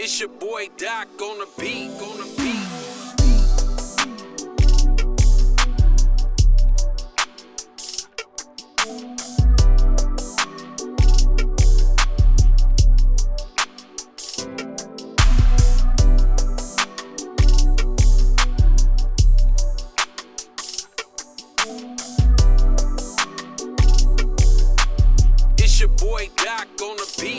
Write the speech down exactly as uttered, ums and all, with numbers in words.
It's your boy Doc on the beat, on the beat. It's your boy Doc on the beat.